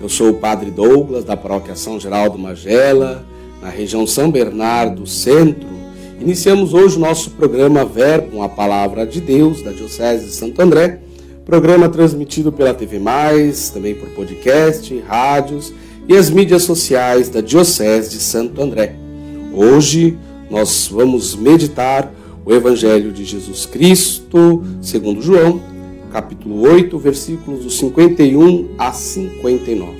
Eu sou o Padre Douglas, da Paróquia São Geraldo Magela, na região São Bernardo Centro. Iniciamos hoje o nosso programa Verbo, a Palavra de Deus, da Diocese de Santo André, programa transmitido pela TV+, também por podcast, rádios e as mídias sociais da Diocese de Santo André. Hoje nós vamos meditar o Evangelho de Jesus Cristo, segundo João, capítulo 8, versículos do 51 a 59.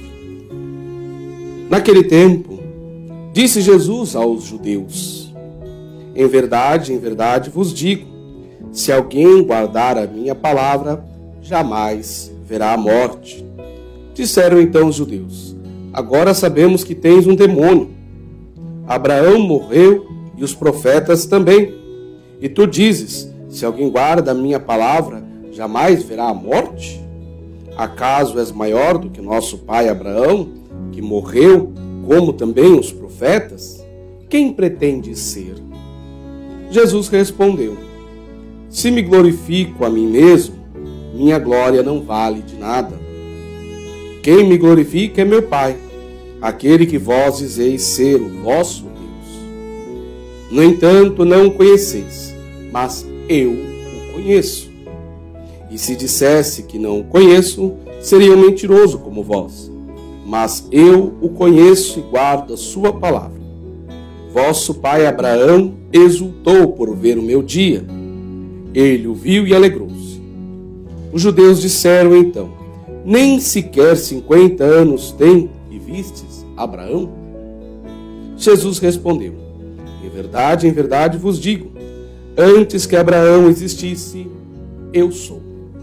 Naquele tempo, disse Jesus aos judeus: em verdade vos digo, se alguém guardar a minha palavra, jamais verá a morte. Disseram então os judeus: agora sabemos que tens um demônio. Abraão morreu e os profetas também. E tu dizes, se alguém guarda a minha palavra, jamais verá a morte? Acaso és maior do que nosso pai Abraão, que morreu, como também os profetas? Quem pretendes ser? Jesus respondeu: se me glorifico a mim mesmo, minha glória não vale de nada. Quem me glorifica é meu Pai, aquele que vós dizeis ser o vosso Deus. No entanto, não o conheceis, mas eu o conheço. E se dissesse que não o conheço, seria um mentiroso como vós. Mas eu o conheço e guardo a sua palavra. Vosso pai Abraão exultou por ver o meu dia. Ele o viu e alegrou-se. Os judeus disseram então: nem sequer 50 anos tem e vistes Abraão? Jesus respondeu: em verdade vos digo, antes que Abraão existisse, eu sou.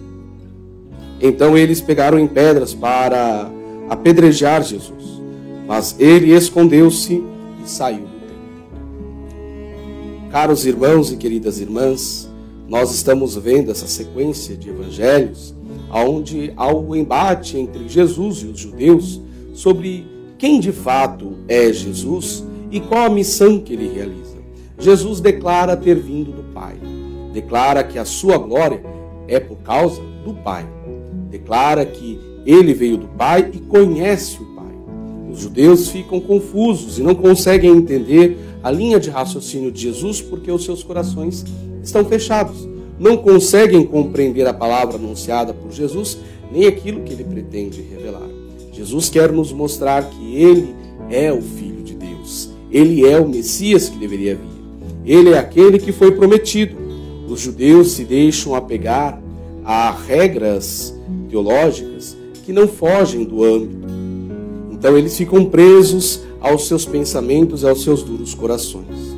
Então eles pegaram em pedras para apedrejar Jesus, mas ele escondeu-se e saiu do templo. Caros irmãos e queridas irmãs, nós estamos vendo essa sequência de evangelhos onde há o embate entre Jesus e os judeus sobre quem de fato é Jesus e qual a missão que ele realiza. Jesus declara ter vindo do Pai, declara que a sua glória é por causa do Pai, declara que ele veio do Pai e conhece o Pai. Os judeus ficam confusos e não conseguem entender a linha de raciocínio de Jesus porque os seus corações estão fechados. Não conseguem compreender a palavra anunciada por Jesus, nem aquilo que ele pretende revelar. Jesus quer nos mostrar que ele é o Filho de Deus. Ele é o Messias que deveria vir. Ele é aquele que foi prometido. Os judeus se deixam apegar a regras teológicas que não fogem do âmbito. Então eles ficam presos aos seus pensamentos e aos seus duros corações.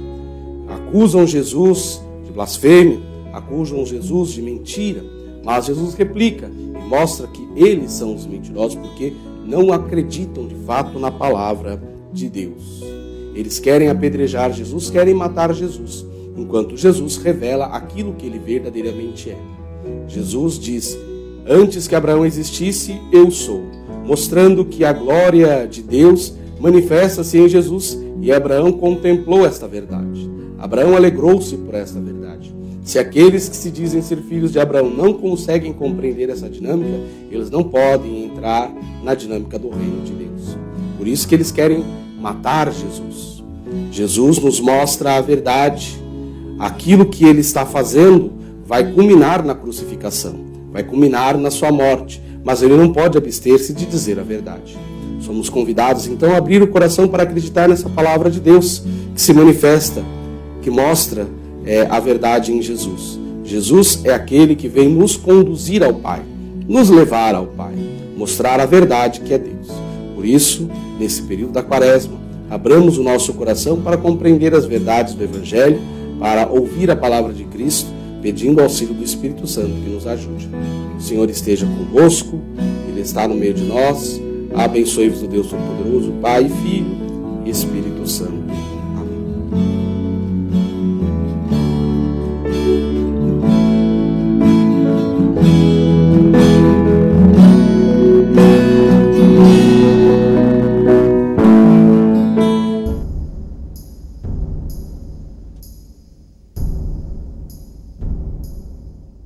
Acusam Jesus de blasfêmia, acusam Jesus de mentira, mas Jesus replica e mostra que eles são os mentirosos porque não acreditam de fato na palavra de Deus. Eles querem apedrejar Jesus, querem matar Jesus, enquanto Jesus revela aquilo que ele verdadeiramente é. Jesus diz: antes que Abraão existisse, eu sou, mostrando que a glória de Deus manifesta-se em Jesus, e Abraão contemplou esta verdade. Abraão alegrou-se por esta verdade. Se aqueles que se dizem ser filhos de Abraão não conseguem compreender essa dinâmica, eles não podem entrar na dinâmica do reino de Deus. Por isso que eles querem matar Jesus. Jesus nos mostra a verdade. Aquilo que ele está fazendo vai culminar na crucificação, vai culminar na sua morte, mas ele não pode abster-se de dizer a verdade. Somos convidados então a abrir o coração para acreditar nessa palavra de Deus, que se manifesta, que mostra a verdade em Jesus. Jesus é aquele que vem nos conduzir ao Pai, nos levar ao Pai, mostrar a verdade que é Deus. Por isso, nesse período da Quaresma, abramos o nosso coração para compreender as verdades do Evangelho, para ouvir a palavra de Cristo, pedindo o auxílio do Espírito Santo que nos ajude. O Senhor esteja conosco, Ele está no meio de nós. Abençoe-vos o Deus Todo-Poderoso, Pai, Filho e Espírito Santo.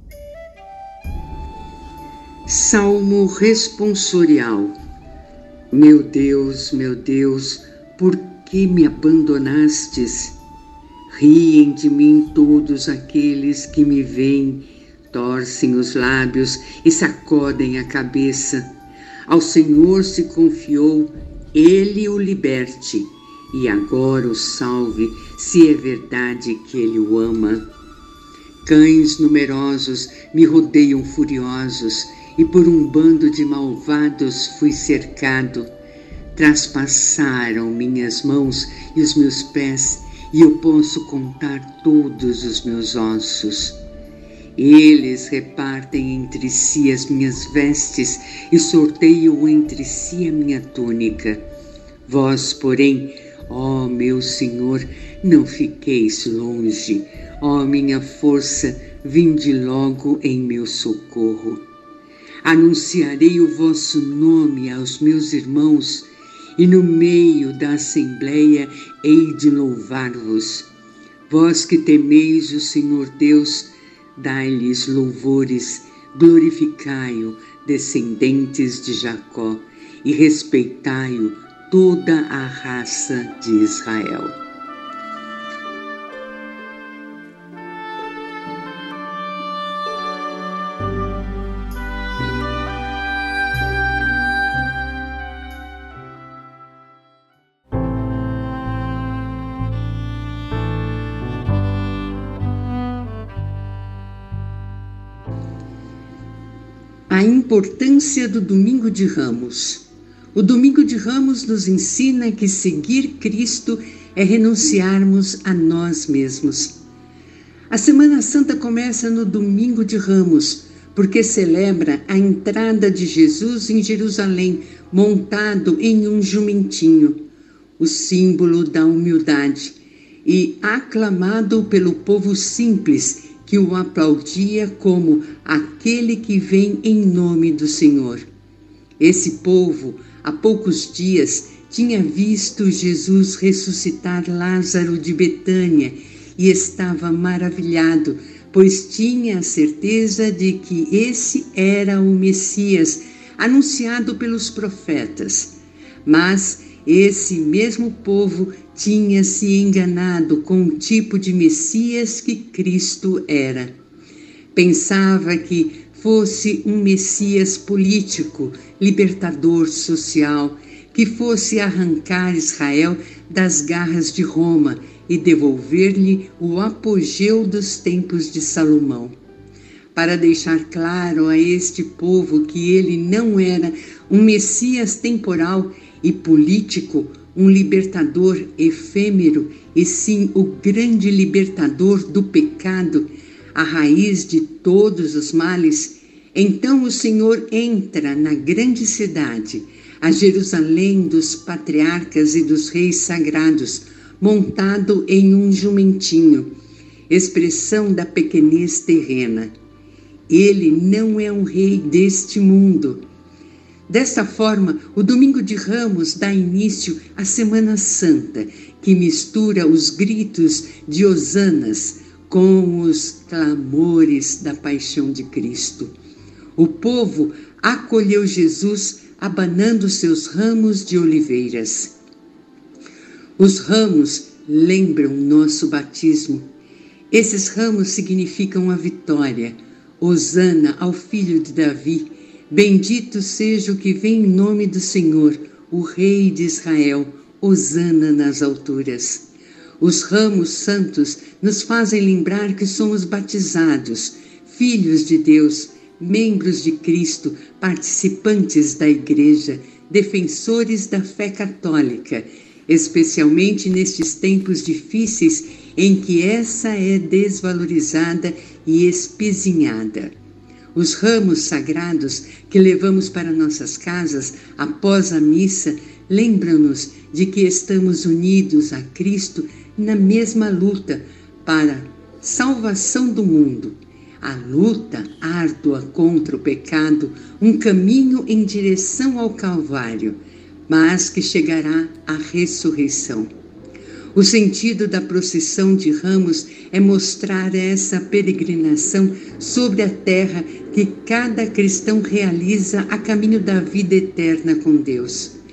Salmo responsorial. meu Deus, por que me abandonastes? Riem de mim todos aqueles que me veem, torcem os lábios e sacodem a cabeça. Ao Senhor se confiou, Ele o liberte, e agora o salve, se é verdade que Ele o ama. Cães numerosos me rodeiam furiosos, e por um bando de malvados fui cercado. Traspassaram minhas mãos e os meus pés, e eu posso contar todos os meus ossos. Eles repartem entre si as minhas vestes e sorteiam entre si a minha túnica. Vós, porém, ó meu Senhor, não fiqueis longe. Ó minha força, vinde logo em meu socorro. Anunciarei o vosso nome aos meus irmãos, e no meio da assembleia hei de louvar-vos. Vós que temeis o Senhor Deus, dai-lhes louvores, glorificai-o, descendentes de Jacó, e respeitai-o, toda a raça de Israel. A importância do Domingo de Ramos. O Domingo de Ramos nos ensina que seguir Cristo é renunciarmos a nós mesmos. A Semana Santa começa no Domingo de Ramos, porque celebra a entrada de Jesus em Jerusalém, montado em um jumentinho, o símbolo da humildade, e aclamado pelo povo simples, que o aplaudia como aquele que vem em nome do Senhor. Esse povo, há poucos dias, tinha visto Jesus ressuscitar Lázaro de Betânia e estava maravilhado, pois tinha a certeza de que esse era o Messias, anunciado pelos profetas. Mas esse mesmo povo tinha se enganado com o tipo de Messias que Cristo era. Pensava que fosse um Messias político, libertador social, que fosse arrancar Israel das garras de Roma e devolver-lhe o apogeu dos tempos de Salomão. Para deixar claro a este povo que ele não era um Messias temporal e político, um libertador efêmero, e sim o grande libertador do pecado, a raiz de todos os males, então o Senhor entra na grande cidade, a Jerusalém dos patriarcas e dos reis sagrados, montado em um jumentinho, expressão da pequenez terrena. Ele não é um rei deste mundo. Desta forma, o Domingo de Ramos dá início à Semana Santa, que mistura os gritos de hosanas com os clamores da paixão de Cristo. O povo acolheu Jesus abanando seus ramos de oliveiras. Os ramos lembram nosso batismo. Esses ramos significam a vitória. Hosana ao filho de Davi. Bendito seja o que vem em nome do Senhor, o Rei de Israel. Hosana nas alturas. Os ramos santos nos fazem lembrar que somos batizados, filhos de Deus, membros de Cristo, participantes da Igreja, defensores da fé católica, especialmente nestes tempos difíceis em que essa é desvalorizada e espezinhada. Os ramos sagrados que levamos para nossas casas após a missa lembram-nos de que estamos unidos a Cristo na mesma luta para a salvação do mundo. A luta árdua contra o pecado, um caminho em direção ao Calvário, mas que chegará à ressurreição. O sentido da procissão de ramos é mostrar essa peregrinação sobre a terra que cada cristão realiza a caminho da vida eterna com Deus.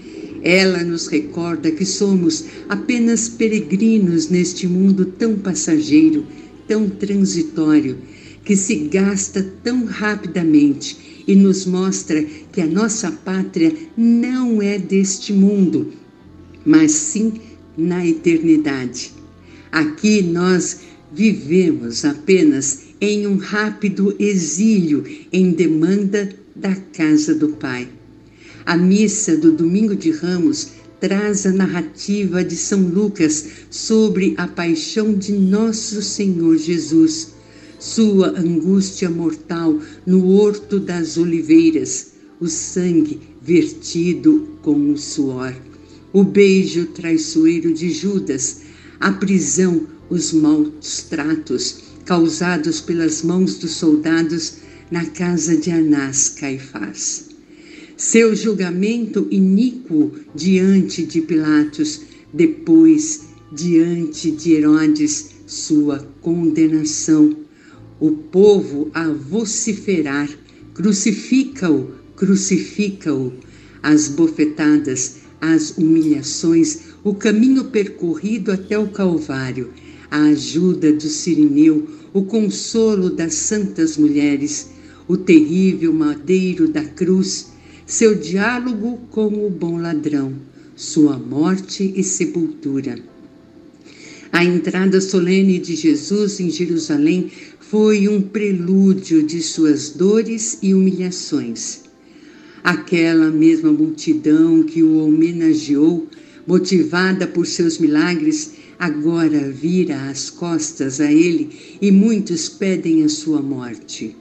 Ela nos recorda que somos apenas peregrinos neste mundo tão passageiro, tão transitório, que se gasta tão rapidamente e nos mostra que a nossa pátria não é deste mundo, mas sim na eternidade. Aqui nós vivemos apenas em um rápido exílio em demanda da casa do Pai. A missa do Domingo de Ramos traz a narrativa de São Lucas sobre a paixão de nosso Senhor Jesus, sua angústia mortal no Horto das Oliveiras, o sangue vertido com o suor, o beijo traiçoeiro de Judas, a prisão, os maus tratos causados pelas mãos dos soldados na casa de Anás Caifás. Seu julgamento iníquo diante de Pilatos, depois diante de Herodes, sua condenação. O povo a vociferar, crucifica-o, crucifica-o. As bofetadas, as humilhações, o caminho percorrido até o Calvário, a ajuda do Cirineu, o consolo das santas mulheres, o terrível madeiro da cruz, seu diálogo com o bom ladrão, sua morte e sepultura. A entrada solene de Jesus em Jerusalém foi um prelúdio de suas dores e humilhações. Aquela mesma multidão que o homenageou, motivada por seus milagres, agora vira as costas a ele e muitos pedem a sua morte.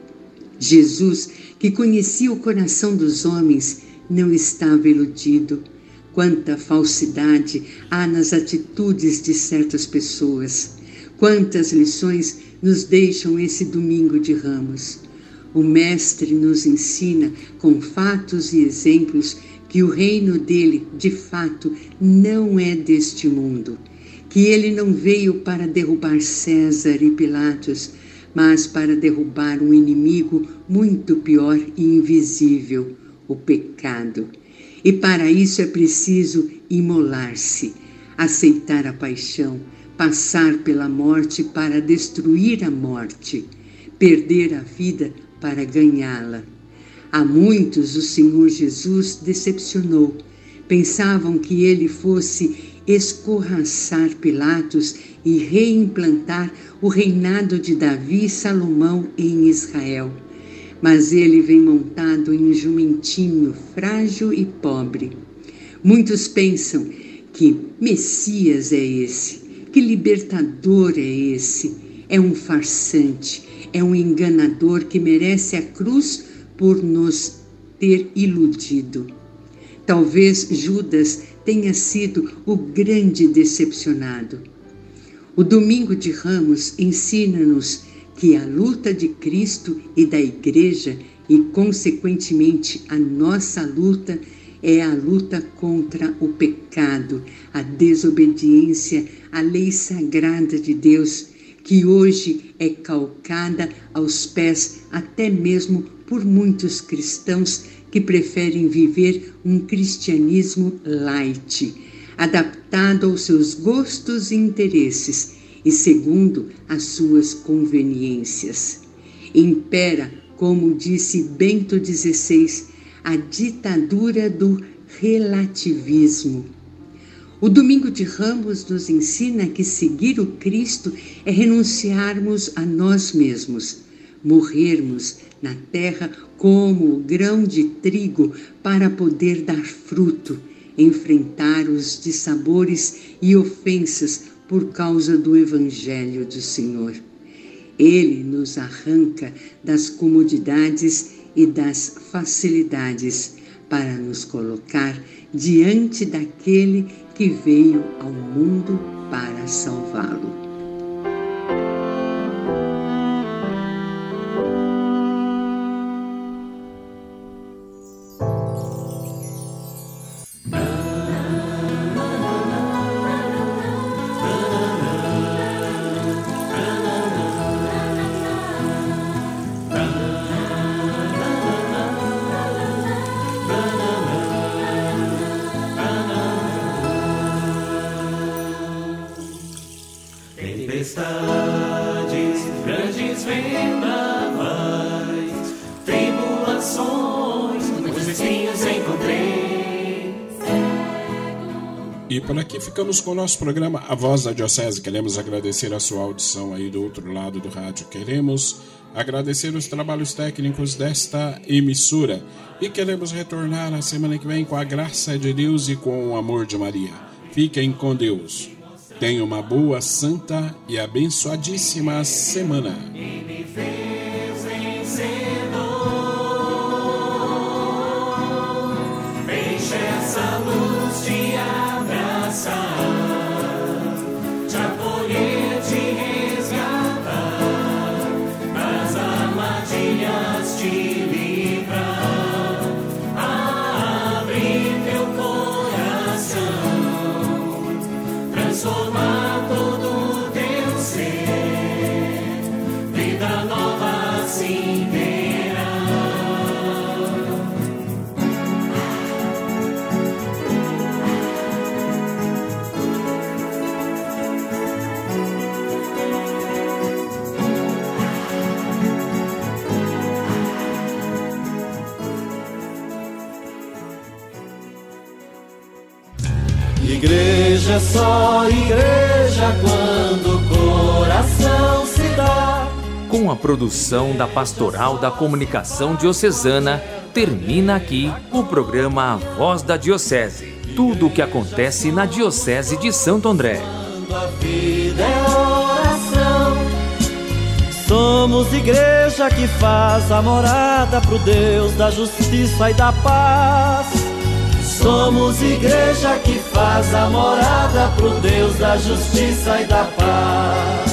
Jesus, que conhecia o coração dos homens, não estava iludido. Quanta falsidade há nas atitudes de certas pessoas. Quantas lições nos deixam esse Domingo de Ramos. O Mestre nos ensina, com fatos e exemplos, que o reino dele, de fato, não é deste mundo. Que ele não veio para derrubar César e Pilatos, mas para derrubar um inimigo muito pior e invisível, o pecado. E para isso é preciso imolar-se, aceitar a paixão, passar pela morte para destruir a morte, perder a vida para ganhá-la. A muitos o Senhor Jesus decepcionou. Pensavam que ele fosse escorraçar Pilatos e reimplantar o reinado de Davi e Salomão em Israel. Mas ele vem montado em um jumentinho frágil e pobre. Muitos pensam que Messias é esse, que libertador é esse. É um farsante, é um enganador que merece a cruz por nos ter iludido. Talvez Judas tenha sido o grande decepcionado. O Domingo de Ramos ensina-nos que a luta de Cristo e da Igreja, e consequentemente a nossa luta, é a luta contra o pecado, a desobediência à lei sagrada de Deus, que hoje é calcada aos pés até mesmo por muitos cristãos que preferem viver um cristianismo light, adaptado aos seus gostos e interesses e segundo as suas conveniências. Impera, como disse Bento XVI, a ditadura do relativismo. O Domingo de Ramos nos ensina que seguir o Cristo é renunciarmos a nós mesmos, morrermos na terra como o grão de trigo para poder dar fruto, enfrentar os dissabores e ofensas por causa do Evangelho do Senhor. Ele nos arranca das comodidades e das facilidades para nos colocar diante daquele que veio ao mundo para salvá-lo. tempestades, grandes vendavais, tribulações, muitos espinhos encontrei. E por aqui ficamos com o nosso programa A Voz da Diocese. Queremos agradecer a sua audição aí do outro lado do rádio. Queremos agradecer os trabalhos técnicos desta emissora. E queremos retornar na semana que vem com a graça de Deus e com o amor de Maria. Fiquem com Deus. Tenham uma boa, santa e abençoadíssima semana. Deixa essa luz te abraçar, te acolher, te resgatar, das armadilhas te livrar, abrir teu coração, transformar todo o teu ser, vida nova assim terá. Igreja é só igreja quando o coração se dá. Com a produção da Pastoral da Comunicação Diocesana, termina aqui o programa A Voz da Diocese. Tudo o que acontece na Diocese de Santo André. Quando a vida é oração, somos igreja que faz a morada pro Deus da justiça e da paz. Somos igreja que faz a morada pro Deus da justiça e da paz.